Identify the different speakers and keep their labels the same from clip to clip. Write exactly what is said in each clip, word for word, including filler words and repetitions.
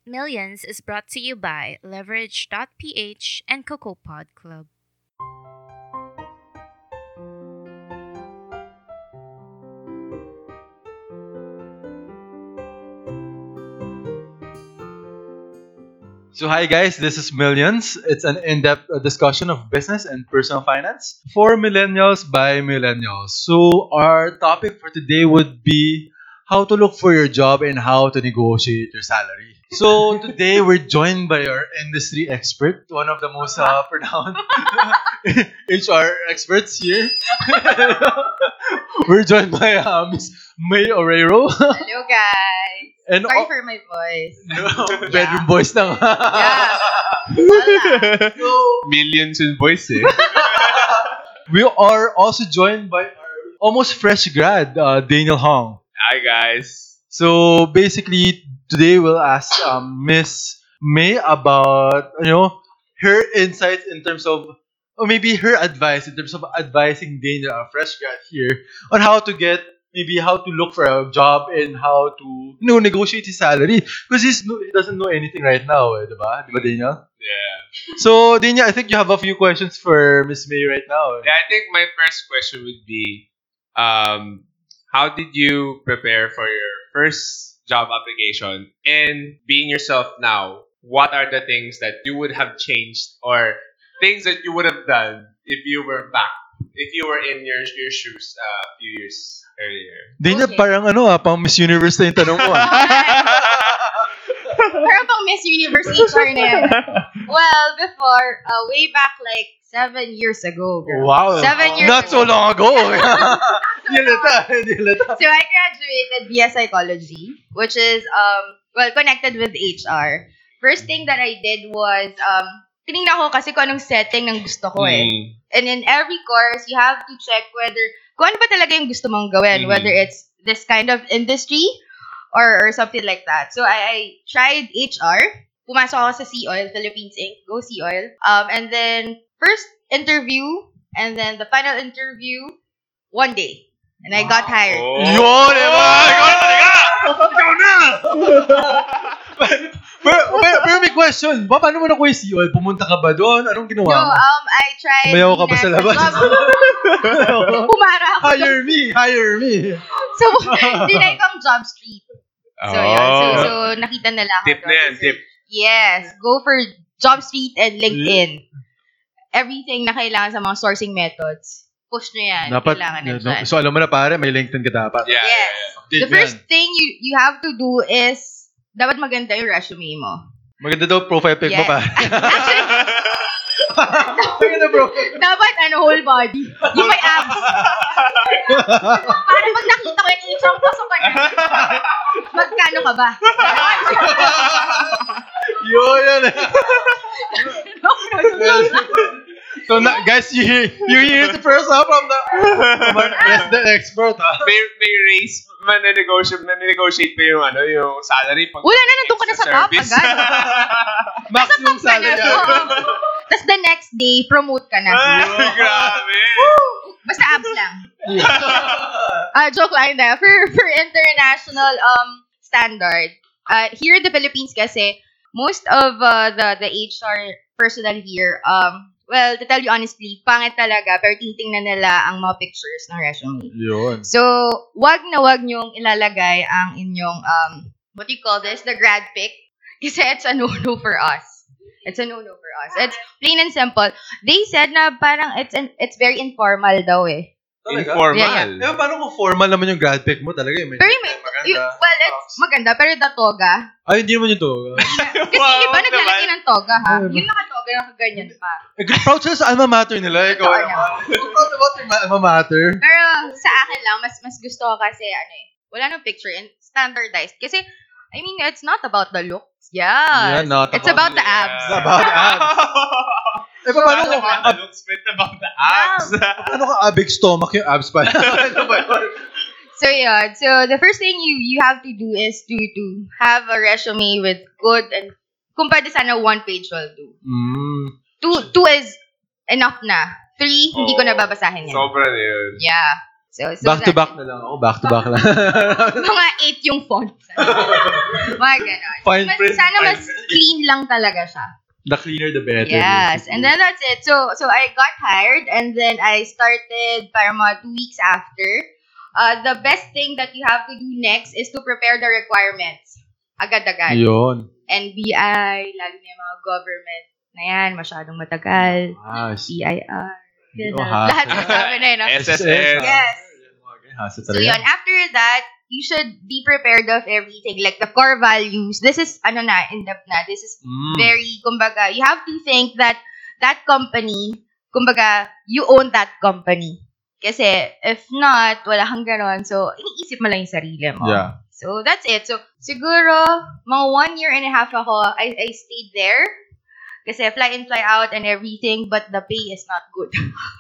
Speaker 1: Millions is brought to you by Leverage dot p h and Cocoa Pod Club.
Speaker 2: So, hi guys, this is Millions. It's an in depth uh, discussion of business and personal finance for millennials by millennials. So, our topic for today would be how to look for your job and how to negotiate your salary. So, today we're joined by our industry expert, one of the most uh, renowned H R experts here. We're joined by uh, Miss May Orero.
Speaker 3: Hello, guys.
Speaker 2: And
Speaker 3: Sorry
Speaker 2: oh,
Speaker 3: for my voice.
Speaker 2: no, bedroom boys lang.
Speaker 3: Yeah. Wala.
Speaker 4: Millions in voice eh.
Speaker 2: We are also joined by our almost fresh grad, uh, Daniel Hong.
Speaker 4: Hi guys.
Speaker 2: So basically, today we'll ask um, Miss May about you know her insights in terms of, or maybe her advice in terms of advising Daniel, a fresh grad here, on how to get maybe how to look for a job and how to you know negotiate his salary because he's no, he doesn't know anything right now, eh, diba? Diba, Daniel?
Speaker 4: Yeah.
Speaker 2: So Daniel, I think you have a few questions for Miss May right now. eh.
Speaker 4: Yeah, I think my first question would be, um, how did you prepare for your first job application? And being yourself now, what are the things that you would have changed or things that you would have done if you were back, if you were in your your shoes uh, a few years earlier?
Speaker 2: Daniel,
Speaker 3: Okay.
Speaker 2: parang ano ah, pang Miss Universe na yung tanong mo ah.
Speaker 3: Pero pang Miss Universe H R na yan. Well, before, uh, way back like seven years ago. Girl.
Speaker 2: Wow.
Speaker 3: Seven years
Speaker 2: Not
Speaker 3: ago.
Speaker 2: so long ago. Hindi halata, hindi halata.
Speaker 3: So I graduated via psychology, which is, um, well, connected with H R. First thing that I did was, um, tinignan ko kasi kung anong setting ng gusto ko eh.
Speaker 4: Mm.
Speaker 3: And in every course, you have to check whether, kung ano ba talaga yung gusto mong gawin,
Speaker 4: Mhm.
Speaker 3: whether it's this kind of industry or, or something like that. So I, I tried H R. Pumasok ako sa Sea Oil, Philippines Incorporated. Go Sea Oil. Um, and then, first interview, and then the final interview, one day. And I got hired.
Speaker 4: Oh.
Speaker 2: Yun, diba? Ikaw na talaga! Ikaw na! pero, pero, pero may question. Ba, paano mo nakuha yung C O L? Pumunta ka ba doon? Anong ginawa
Speaker 3: No,
Speaker 2: mo?
Speaker 3: um, I tried.
Speaker 2: Sumayaw ka ba sa labas?
Speaker 3: Pumara ako.
Speaker 2: Hire me! Hire me!
Speaker 3: So, tinay kong job street. So, yun. So, so, nakita nila ako.
Speaker 4: Oh. Tip na yan,
Speaker 3: doon.
Speaker 4: tip.
Speaker 3: Yes. Go for job street and LinkedIn. Everything na kailangan sa mga sourcing methods. Push nyo yan.
Speaker 2: Dapat,
Speaker 3: kailangan na
Speaker 2: no,
Speaker 3: dyan.
Speaker 2: so alam mo na pare, may LinkedIn ka dapat.
Speaker 4: Yeah,
Speaker 3: Yes.
Speaker 4: yeah, yeah.
Speaker 2: Update
Speaker 3: The
Speaker 2: mo
Speaker 3: first
Speaker 2: yan.
Speaker 3: thing you you have to do is, dapat maganda yung resume mo.
Speaker 2: Maganda daw profile pic mo
Speaker 3: Yes.
Speaker 2: pa.
Speaker 3: Actually,
Speaker 2: Maganda profile.
Speaker 3: dapat ano, whole body. Yung may abs. Para pag nakita ko yung H R, pasok ka na. Magkano ka ba?
Speaker 2: Yun, yun. So na, guys, you hear you hear it first ha, from the from our resident expert ha.
Speaker 4: May, may raise, man-negotiate, man-negotiate pa yung, ano, yung salary. Pag
Speaker 3: Wala na, nandun ka na sa top
Speaker 4: service.
Speaker 3: agad.
Speaker 2: Maximum
Speaker 3: Top ka na.
Speaker 2: salary.
Speaker 3: Tapos the next day, promote ka na.
Speaker 4: Ay, grabe.
Speaker 3: Basta abs lang. Ah, joke lang na. For, for international um standard, uh, here in the Philippines kasi, most of uh, the the H R personnel here, um, well, to tell you honestly, pangit talaga, pero titingnan nila ang mga pictures ng resume.
Speaker 2: Yun.
Speaker 3: So, wag na wag niyong ilalagay ang inyong, um, what do you call this? The grad pic. Kasi it's a no-no for us. It's a no-no for us. It's plain and simple. They said na parang it's an, it's very informal daw eh.
Speaker 2: Talaga?
Speaker 4: Informal.
Speaker 3: Yeah,
Speaker 2: Eh, paano kung formal naman yung grad pic mo talaga? eh, May,
Speaker 3: Pero may,
Speaker 2: maganda.
Speaker 3: y- well, it's maganda, pero the toga.
Speaker 2: Ay, hindi naman yung to.
Speaker 3: Kasi
Speaker 4: Wow,
Speaker 3: iba naglalagay
Speaker 4: naman.
Speaker 3: ng toga, ha?
Speaker 2: Ay,
Speaker 3: Yung nakatoga, nakaganyan pa.
Speaker 2: Eh, proud sila sa alma mater nila. Ikaw
Speaker 3: Totoo
Speaker 2: naman. Proud about your alma mater.
Speaker 3: Pero sa akin lang, mas mas gusto ko kasi, ano eh, wala nang picture and standardized. Kasi, I mean, it's not about the looks. Yeah.
Speaker 2: Yeah, not
Speaker 3: It's about the
Speaker 4: Yeah.
Speaker 3: abs.
Speaker 2: It's about abs. Eh, paano
Speaker 4: Not
Speaker 2: kung
Speaker 4: about the looks, but about the abs.
Speaker 2: ano ka big stomach yung abs pa? Ano ba yun?
Speaker 3: So yeah, so the first thing you you have to do is to to have a resume with good and kung pwede sana one page will do.
Speaker 2: Mm.
Speaker 3: Two two is enough na. Three, hindi ko
Speaker 4: Oo.
Speaker 3: na babasahin yan.
Speaker 4: Sobra na yun.
Speaker 3: Yeah. So, so
Speaker 2: Back to
Speaker 3: that-
Speaker 2: back na lang ako. Back to back lang.
Speaker 3: Mga eight yung font. Mga ganon.
Speaker 2: Fine
Speaker 3: Mas,
Speaker 2: print,
Speaker 3: sana
Speaker 2: fine
Speaker 3: mas
Speaker 2: print.
Speaker 3: clean lang talaga siya.
Speaker 2: The cleaner, the better.
Speaker 3: Yes,
Speaker 2: basically.
Speaker 3: and then that's it. So so I got hired, and then I started para mga two weeks after. Uh, the best thing that you have to do next is to prepare the requirements. Agad-agad.
Speaker 2: Yun.
Speaker 3: N B I, lalo na yung mga government na yan, masyadong matagal.
Speaker 2: Ah,
Speaker 3: C I R. Ganun.
Speaker 2: Oh, hassle.
Speaker 3: Lahat ng sabi na yun. ah.
Speaker 4: S S S.
Speaker 3: Yes.
Speaker 2: Hassle
Speaker 3: So
Speaker 2: talaga.
Speaker 3: yun, after that, you should be prepared of everything. Like the core values. This is, ano na, in-depth na. This is
Speaker 2: Mm.
Speaker 3: very, kumbaga, you have to think that that company, kumbaga, you own that company. Kasi, if not, wala kang ganon. So, iniisip mo lang yung sarili mo.
Speaker 2: Yeah.
Speaker 3: So, that's it. So, siguro, mga one year and a half ako, I, I stayed there. Kasi fly in, fly out and everything, but the pay is not good.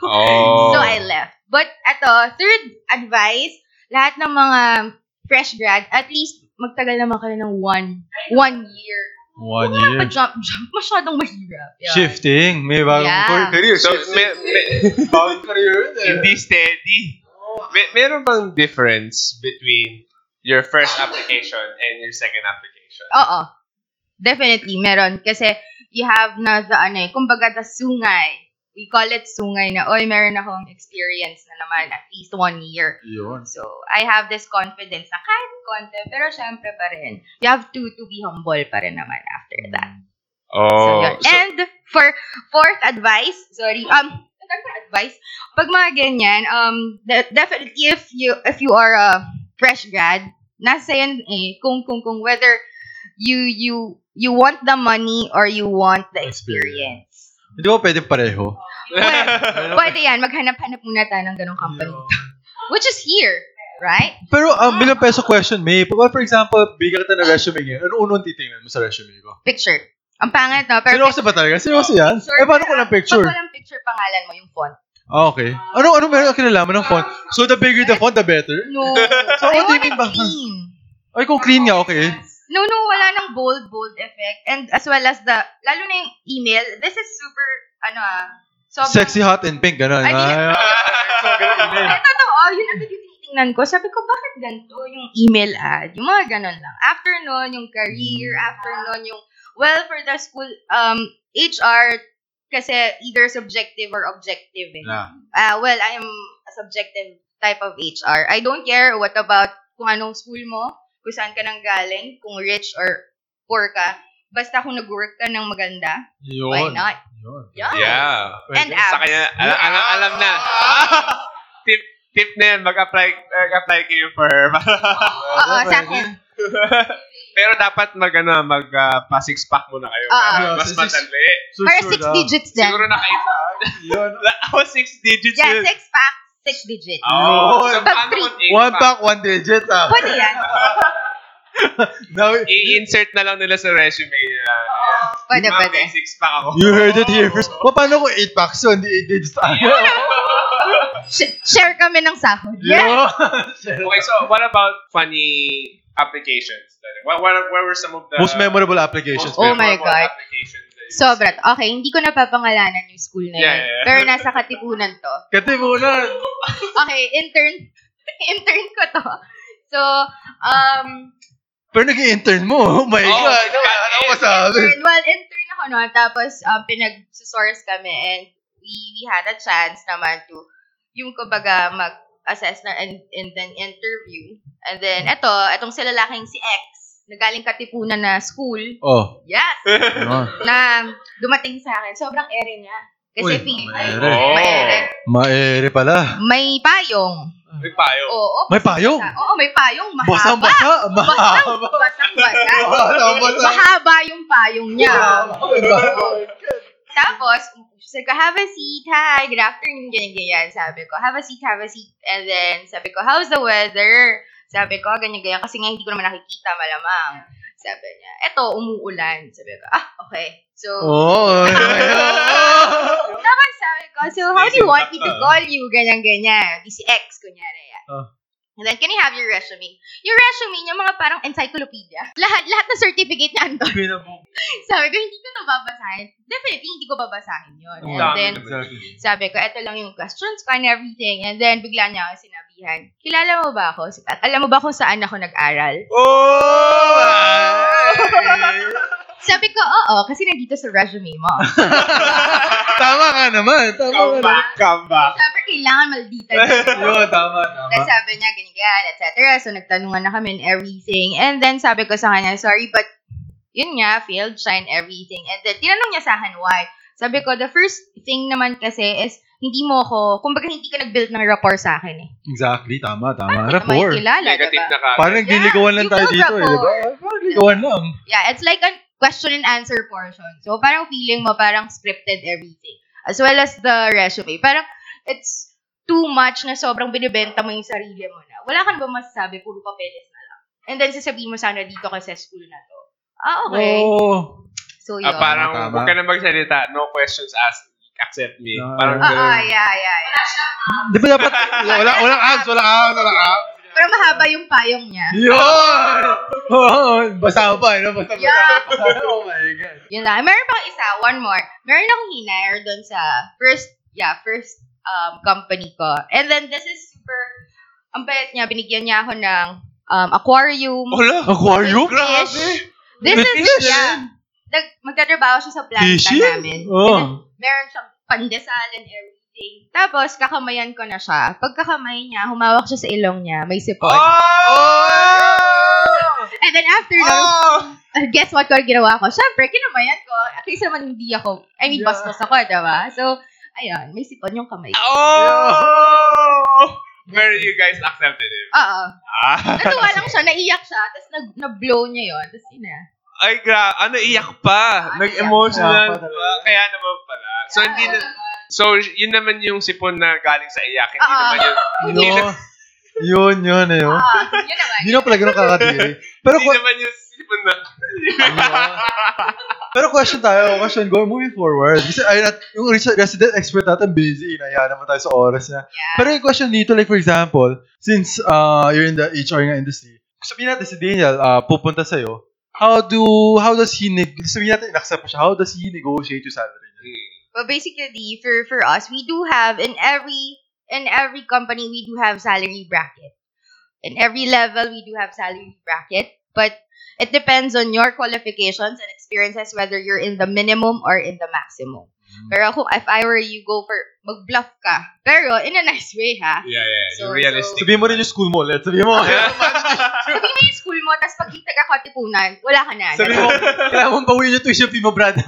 Speaker 4: Oh.
Speaker 3: So, I left. But, eto, third advice, lahat ng mga fresh grad, at least, magtagal naman kayo ng one, one year.
Speaker 2: One
Speaker 3: Huwag
Speaker 2: year.
Speaker 3: pa jump, jump, masyadong mahirap. Yeah.
Speaker 2: Shifting. May bagong
Speaker 3: Yeah.
Speaker 2: career.
Speaker 4: So,
Speaker 2: Shifting.
Speaker 4: may, may,
Speaker 2: Bagong career. eh.
Speaker 4: hindi steady. May, meron bang difference between your first application and your second application?
Speaker 3: Oo. Definitely, meron. Kasi, you have na the, ano eh, kumbaga, the sungay. We call it sungay na, oy, meron akong experience na naman, at least one year.
Speaker 2: Yun.
Speaker 3: So, I have this confidence na kahit konti, pero syempre pa rin, you have to to be humble pa rin naman after that. So,
Speaker 4: Oh.
Speaker 3: yun. And, for fourth advice, sorry, um, ano ba advice? Pag mga ganyan, um, de- definitely if you, if you are a fresh grad, nasa yan eh, kung, kung, kung whether you, you, you want the money or you want the experience.
Speaker 2: Hindi ko pwede pareho.
Speaker 3: Well, pwede yan, maghanap-hanap muna tayo ng ganong company. Which is here, right?
Speaker 2: Pero ang um, bilang peso question, may, well, for example, bigyan kita ng resume ngayon. Ano unang titingnan mo sa resume ko?
Speaker 3: Picture. Ang pangit, no? Pero
Speaker 2: Seryoso ba talaga? Seryoso yan?
Speaker 3: Sorry,
Speaker 2: Eh, paano ko ng picture?
Speaker 3: Pag walang picture, pangalan mo yung font.
Speaker 2: Ah, okay. Ano, ano meron ka kinalaman ng font? So, the bigger the font, the better?
Speaker 3: No.
Speaker 2: So,
Speaker 3: I
Speaker 2: what do you
Speaker 3: want it
Speaker 2: mean ba?
Speaker 3: clean.
Speaker 2: Ay, kung clean nga, okay.
Speaker 3: No, no, wala nang bold, bold effect. And as well as the, lalo na yung email, this is super, ano ah, sobrang,
Speaker 2: Sexy, hot, and pink, gano'n.
Speaker 3: Ay, di-
Speaker 2: Ay, so, ganun email.
Speaker 3: Ay, totoo, yun agad yung tinitingnan ko. Sabi ko, bakit ganito yung email ad? Yung mga ganon lang. After nun, yung career, after nun, yung, well, for the school, um, H R, kasi either subjective or objective. Eh.
Speaker 2: Yeah.
Speaker 3: Uh, well, I am a subjective type of H R. I don't care what about kung anong school mo, kung saan ka nang galing, kung rich or poor ka. Basta kung nag-work ka ng maganda,
Speaker 2: Yun.
Speaker 3: why not?
Speaker 2: Yun.
Speaker 3: Yeah.
Speaker 4: Yeah.
Speaker 3: And
Speaker 2: Pwede.
Speaker 3: abs.
Speaker 4: Sa kanya, alam, alam, alam na. tip tip na yan, mag-apply, mag-apply kayo for
Speaker 3: Oo, sa akin.
Speaker 4: Pero dapat mag, ano, mag, uh, pa six pack muna kayo.
Speaker 3: Ah,
Speaker 4: Para
Speaker 2: ah.
Speaker 4: mas
Speaker 2: Six-
Speaker 4: madali.
Speaker 2: So,
Speaker 3: Para
Speaker 2: sure
Speaker 3: six
Speaker 2: daw.
Speaker 3: digits din.
Speaker 4: Siguro na kayo.
Speaker 2: Yun.
Speaker 4: Ako, six digits
Speaker 3: Yeah,
Speaker 4: yun.
Speaker 3: six pack, six digits.
Speaker 4: Oh, so
Speaker 2: Yun.
Speaker 3: Pag
Speaker 4: paano
Speaker 3: three-
Speaker 4: kung eight
Speaker 2: One
Speaker 4: pack?
Speaker 2: pack, one digit. Ah.
Speaker 3: Pwede yan.
Speaker 2: Now,
Speaker 4: I-insert na lang nila sa resume nila.
Speaker 3: Pwede,
Speaker 4: Ma'am,
Speaker 3: pwede.
Speaker 4: may six pack ako.
Speaker 2: you heard it here first. Pa, paano kung eight packs yun? Hindi eight digits tayo.
Speaker 3: Sh- share kami ng sahod. Yeah.
Speaker 2: Yun.
Speaker 4: Okay, so what about funny applications? What, what, what were some of the
Speaker 2: Most memorable applications.
Speaker 4: most
Speaker 3: Oh my
Speaker 4: memorable
Speaker 3: God.
Speaker 4: applications that you-
Speaker 3: Sobra. Okay, hindi ko napapangalanan yung school na yun.
Speaker 4: Yeah, yeah, yeah.
Speaker 3: Pero nasa Katipunan to.
Speaker 2: Katipunan.
Speaker 3: Okay, intern. intern ko to. So, um,
Speaker 2: Pero nag-intern mo. Oh my
Speaker 4: Oh,
Speaker 2: God. Ano,
Speaker 4: God.
Speaker 2: ano masabi?
Speaker 3: intern, well, intern ako no. Tapos, um, pinag-source kami and we, we had a chance naman to, yung kumbaga, mag-assess na and, and then interview. And then, eto, etong si lalaking si X, nagaling Katipunan na school.
Speaker 2: Oh.
Speaker 3: Yes!
Speaker 2: Oh.
Speaker 3: Na dumating sa akin. Sobrang ere niya. Kasi
Speaker 2: Uy,
Speaker 3: feel,
Speaker 2: maere.
Speaker 4: Oh.
Speaker 3: maere.
Speaker 2: Maere pala.
Speaker 3: May payong.
Speaker 4: May payo.
Speaker 3: Oo.
Speaker 2: May payong?
Speaker 3: Oo, may payong. Mahaba.
Speaker 2: Basang-basa. Mahaba.
Speaker 3: Basang-basa.
Speaker 2: Basang-basa.
Speaker 3: Mahaba yung payong niya.
Speaker 2: Mahaba.
Speaker 3: Tapos, sabi ko, have a seat. Hi, good afternoon. Ganyan, ganyan. Sabi ko, have a seat, have a seat. And then, sabi ko, how's the weather? Sabi ko, ganyan, ganyan. Kasi nga, hindi ko naman nakikita, malamang. Sabi niya, eto, umuulan. Sabi ko, ah, okay. So,
Speaker 2: Oh.
Speaker 3: tapos sabi ko, so how do you want me to call you? Ganyan, ganyan. Di si X, kunyari yan.
Speaker 2: Oh.
Speaker 3: And then, can you have your resume? Yung resume niya, mga parang encyclopedia. Lahat, lahat ng certificate na andun. Sabi ko, hindi ko ito babasahin. Definitely, hindi ko babasahin yun.
Speaker 2: Oh,
Speaker 3: And
Speaker 4: dami
Speaker 3: then,
Speaker 4: naman.
Speaker 3: sabi ko, eto lang yung questions ko and everything. And then, bigla niya ako sinabi, sinabihan, kilala mo ba ako? At alam mo ba kung saan ako nag-aral?
Speaker 4: Oh!
Speaker 3: Sabi ko, oo, kasi nandito sa resume mo.
Speaker 2: Tama ka naman. Tama ka
Speaker 4: Come
Speaker 2: naman.
Speaker 4: back, come back.
Speaker 3: Sabi, kailangan maldita na.
Speaker 2: Yun, tama, tama.
Speaker 3: Tapos sabi niya, ganyan, et cetera. So, nagtanungan na kami and everything. And then, sabi ko sa kanya, sorry, but yun nga, failed siya and everything. And then, tinanong niya sa akin, why? Sabi ko, the first thing naman kasi is, hindi mo ako, kumbaga hindi ka nag-build ng rapport sa akin eh.
Speaker 2: Exactly, tama, tama.
Speaker 3: Parang hindi
Speaker 2: Rapport.
Speaker 3: ka makikilala,
Speaker 4: Negative
Speaker 3: diba?
Speaker 4: na ka.
Speaker 2: Parang nagliligawan lang
Speaker 3: you
Speaker 2: tayo
Speaker 3: build
Speaker 2: dito eh, di ba?
Speaker 3: rapport.
Speaker 2: Parang nagliligawan lang.
Speaker 3: Yeah, it's like a question and answer portion. So, parang feeling mo, parang scripted everything. As well as the resume. Parang, it's too much na sobrang binibenta mo yung sarili mo na. Wala ka na ba masasabi, puro papeles na lang. And then, sasabihin mo sana dito ka sa school na to. Ah, okay.
Speaker 2: Oh.
Speaker 3: So, yun.
Speaker 4: Ah, parang,
Speaker 2: Tama.
Speaker 4: huwag ka na magsalita. No questions asked. Accept me.
Speaker 2: Ah,
Speaker 4: Parang
Speaker 3: Ah,
Speaker 4: ganun.
Speaker 3: ah, yeah, yeah, yeah.
Speaker 2: Di ba dapat, wala, walang abs, walang abs, walang abs.
Speaker 3: Pero mahaba yung payong niya.
Speaker 2: Yun! Oo, basa pa, no? Basta, basa
Speaker 3: Yeah.
Speaker 2: pa. Oh my God.
Speaker 3: Yun lang. Meron pa isa, one more. Meron akong hinire doon sa first, yeah, first um, company ko. And then, this is super, ang bayat niya, binigyan niya ako ng um, aquarium.
Speaker 4: Wala.
Speaker 2: Aquarium?
Speaker 3: Fish. This
Speaker 2: May
Speaker 3: is,
Speaker 2: fish?
Speaker 3: yeah. Nag, magtatrabaho siya sa planta
Speaker 2: Fishy?
Speaker 3: namin. And then,
Speaker 2: Oh.
Speaker 3: meron siyang pandesal and everything. Tapos, kakamayan ko na siya. Pagkakamay niya, humawak siya sa ilong niya. May sipon.
Speaker 4: Oh!
Speaker 3: And then after nun,
Speaker 4: Oh!
Speaker 3: uh, guess what ko ginawa ko? Siyempre, kinamayan ko. At least naman hindi ako, I mean,
Speaker 2: Yeah.
Speaker 3: bastos ako, diba? So, ayun, may sipon yung kamay. ko.
Speaker 4: Oh! Pero you guys accepted him.
Speaker 3: Oo.
Speaker 4: Ah.
Speaker 3: Natuwa lang siya, naiyak siya, tapos nag, na-blow niya yun. Tapos yun na.
Speaker 4: Ay, gra, ano, iyak pa.
Speaker 3: Ah,
Speaker 4: Nag-emotional
Speaker 2: iyak pa.
Speaker 4: pa. Kaya naman pala. So, hindi na, so, yun naman yung sipon na galing sa iyak. Hindi
Speaker 3: Ah.
Speaker 4: naman yun. Hindi,
Speaker 2: Yun,
Speaker 4: na,
Speaker 2: yun, yun, eh. oh.
Speaker 3: Ah, yun naman.
Speaker 2: Hindi na pala ganun kakadiri. Pero,
Speaker 4: hindi
Speaker 2: ku-
Speaker 4: naman yung sipon na.
Speaker 2: pero question tayo, question, going moving forward. Kasi, ay, nat, yung res- resident expert natin busy, inaya naman tayo sa oras niya.
Speaker 3: Yeah.
Speaker 2: Pero yung question dito, like for example, since uh, you're in the H R nga industry, sabihin natin si Daniel, uh, pupunta sa'yo, how do, how does he, neg- sabihin natin, in-accept mo siya, how does he negotiate your salary?
Speaker 3: Well, basically, for for us, we do have, in every in every company, we do have salary bracket. In every level, we do have salary bracket. But it depends on your qualifications and experiences, whether you're in the minimum or in the maximum. Pero kung if I were you, go for, mag-bluff ka. Pero in a nice way, ha?
Speaker 4: Yeah, yeah.
Speaker 3: So-
Speaker 4: Yung realistic.
Speaker 2: Sabihin mo rin yung school mo ulit. Sabihin mo.
Speaker 3: Sabihin mo yung school mo, tapos pag taga Katipunan, wala ka na.
Speaker 2: Sabihin mo, kailangan mong bawiin yung tuition fee mo, Brad.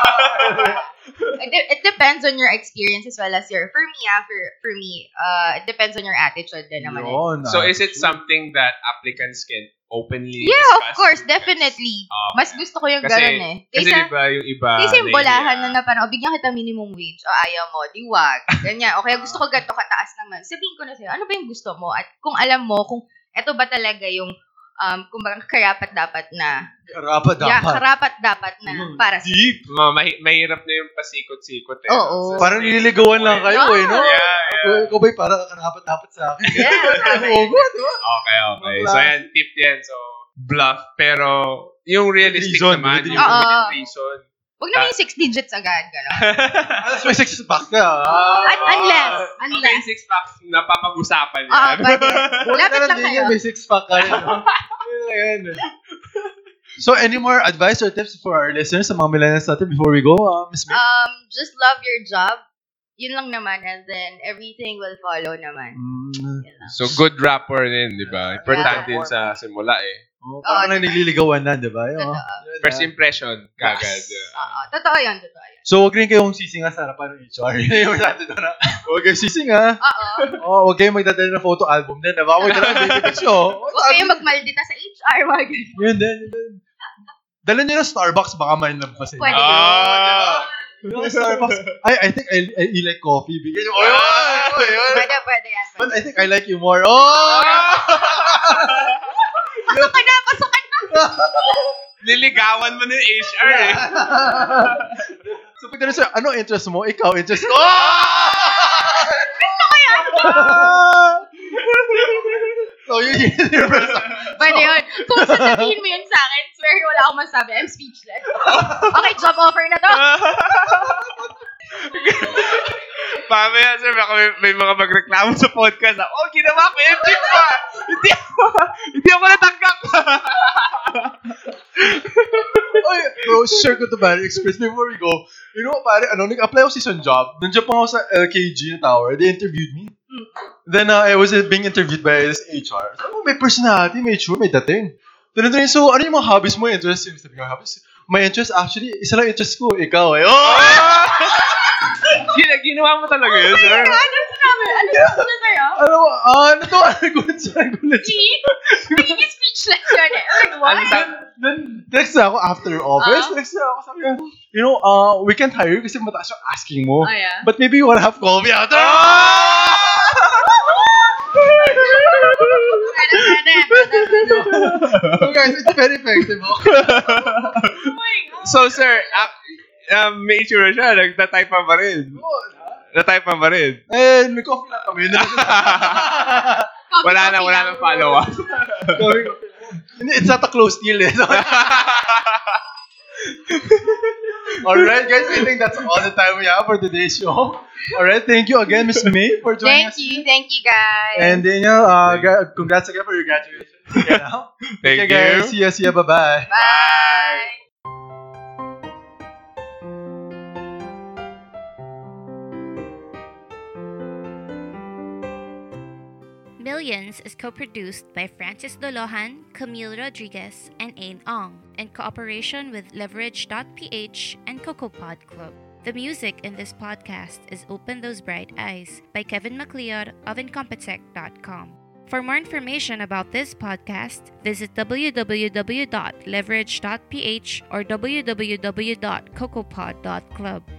Speaker 3: It, de- it depends on your experience as well as your, for me, ah, for, for me, uh, it depends on your attitude din naman. eh.
Speaker 2: Yun,
Speaker 4: So,
Speaker 2: ah.
Speaker 4: is it something that applicants can openly
Speaker 3: Yeah, of
Speaker 4: discuss
Speaker 3: course,
Speaker 4: with you guys?
Speaker 3: definitely.
Speaker 4: Okay.
Speaker 3: Mas gusto ko yung
Speaker 4: Kasi,
Speaker 3: gano'n eh.
Speaker 4: kasi
Speaker 3: Kaysa,
Speaker 4: diba yung iba,
Speaker 3: kaysa yung
Speaker 4: nahihiya.
Speaker 3: bolahan na na parang, o bigyan kita minimum wage, o ayaw mo, di wag. Ganyan. O kaya gusto ko ganito kataas naman. Sabihin ko na sa'yo, ano ba yung gusto mo? At kung alam mo, kung eto ba talaga yung, um, kung baka karapat dapat na,
Speaker 2: Karapat
Speaker 3: yeah,
Speaker 2: dapat.
Speaker 3: karapat dapat na
Speaker 2: Mm,
Speaker 3: para sa
Speaker 2: Deep.
Speaker 4: Ma- mahi- mahirap na yung pasikot-sikot eh.
Speaker 3: Oo.
Speaker 4: Sa
Speaker 2: Parang
Speaker 4: stage.
Speaker 2: nililigawan lang kayo eh, no?
Speaker 4: Yeah, yeah.
Speaker 2: Ako, ikaw ba'y parang karapat dapat sa akin?
Speaker 3: Yeah, tama
Speaker 2: Oo,
Speaker 3: yun.
Speaker 2: good, di ba?
Speaker 4: Okay, okay.
Speaker 2: Bluff.
Speaker 4: So, yan, tip yan. So, bluff. Pero, yung realistic
Speaker 2: Reason,
Speaker 4: naman,
Speaker 2: with
Speaker 4: yung
Speaker 3: reason.
Speaker 4: with
Speaker 3: Oo.
Speaker 4: reason.
Speaker 3: Huwag naman yung six digits agad, gano'n.
Speaker 2: Alas may six pack ka. Ah.
Speaker 3: Un- unless,
Speaker 4: Okay,
Speaker 3: unless.
Speaker 4: six packs na papag-usapan yan.
Speaker 3: Oo, pwede.
Speaker 2: Buti
Speaker 3: Lapit
Speaker 2: na
Speaker 3: lang
Speaker 2: din
Speaker 3: kayo.
Speaker 2: yan, may six pack ka. no? Yun, yun. So, any more advice or tips for our listeners sa mga millennials natin before we go, uh, Miss May?
Speaker 3: Um, just love your job. Yun lang naman, and then everything will follow naman.
Speaker 2: Mm,
Speaker 3: Yun lang.
Speaker 4: So, good rapport din, di ba? Importante
Speaker 3: Yeah.
Speaker 4: din sa simula eh.
Speaker 2: oh, parang
Speaker 3: Oo,
Speaker 2: na nagliligawan na, di ba? Yun, oh.
Speaker 3: Totoo.
Speaker 2: Yun,
Speaker 4: First
Speaker 2: ah.
Speaker 4: impression, kagad.
Speaker 3: Oo, totoo yun, totoo yun.
Speaker 2: So, huwag rin kayong sisinga sa harapan ng H R. Yung natin doon na, huwag kayong sisinga.
Speaker 3: Oo.
Speaker 2: Oh, huwag kayong magdadala ng photo album din. Diba? Huwag kayong baby picture.
Speaker 3: Huwag kayong magmaldita sa H R, wag.
Speaker 2: Yun din, yun din. Dala nyo ng Starbucks, baka may love pa sa inyo.
Speaker 3: Pwede.
Speaker 4: Ah!
Speaker 2: Yung Starbucks, I, I think I, I, I like coffee. Bigyan nyo, oh, yun, oh, yun.
Speaker 3: Pwede, pwede yan.
Speaker 2: But
Speaker 3: Pwede.
Speaker 2: I think I like you more. Oh!
Speaker 3: Pasok ka na, pasok ka na.
Speaker 4: Niligawan mo ng H R eh.
Speaker 2: So, pag tanong sa'yo, ano interest mo? Ikaw, interest ko.
Speaker 3: Gusto ko yan.
Speaker 2: So, yun yung
Speaker 3: Pwede yun. Kung sasabihin mo yun sa akin, swear wala akong masabi. I'm speechless. Okay, job offer na to.
Speaker 4: Mamaya, sir, baka may, may mga magreklamo sa podcast. Ah, oh, ginawa bakit? Hindi ba? Hindi ako, hindi ako natanggap.
Speaker 2: Oy, bro, share ko to pare experience before we go. You know, pare, ano, nag-apply ako sa isang job. Nandiyan pa ako sa L K G na tower. They interviewed me. Then, uh, I was uh, being interviewed by this H R. So, oh, may personality, may sure, may dating. Tinanong, so, ano yung mga hobbies mo, interests? Yung sabi ko, hobbies? My interest, actually, isa lang interest ko, ikaw eh. Oh!
Speaker 4: Gina- ginawa mo talaga yun, sir?
Speaker 3: Ano sinabi? Ano sinabi na sa'yo?
Speaker 2: Ano, ah, ano to? Nagulat siya, nagulat siya.
Speaker 3: See? Magiging speechless yun eh. Like, what?
Speaker 4: Ano sabi?
Speaker 2: Then, text na ako after office.
Speaker 3: Ah.
Speaker 2: Text na ako, sabi ko, you know, uh, we can't hire you kasi mataas yung asking mo.
Speaker 3: Oh, yeah.
Speaker 2: But maybe you wanna have coffee after?
Speaker 3: Pwede, pwede, pwede, pwede.
Speaker 2: So guys, it's very effective.
Speaker 3: Oh my God.
Speaker 4: So, sir, uh, um, may itsura siya. Nagta-type pa ba rin? Na-type pa ba rin?
Speaker 2: Eh, may coffee na kami.
Speaker 4: Wala na, wala nang follow-up.
Speaker 2: Coffee, coffee. Hindi, it's not a close deal eh. Alright guys, I think that's all the time we have for today's show. Alright, thank you again, Miss May, for joining
Speaker 3: Thank
Speaker 2: us.
Speaker 3: you, thank you guys.
Speaker 2: And Daniel, uh, gra- congrats again for your graduation. Yeah, now.
Speaker 4: Thank
Speaker 2: Okay, guys.
Speaker 4: you.
Speaker 2: See ya, see ya. Bye-bye.
Speaker 3: Bye.
Speaker 1: Millions is co-produced by Francis Dolohan, Camille Rodriguez, and Ain Ong, in cooperation with Leverage dot p h and CocoPod Club. The music in this podcast is Open Those Bright Eyes by Kevin MacLeod of Incompetech dot com. For more information about this podcast, visit w w w dot leverage dot p h or w w w dot cocopod dot club.